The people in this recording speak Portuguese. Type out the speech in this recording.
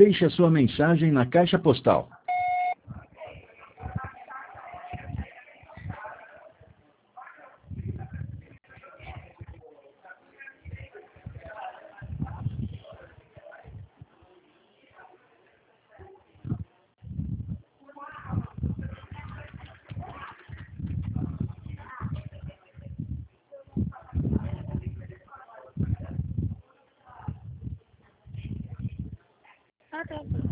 deixe a sua mensagem na caixa postal. Ah, tá.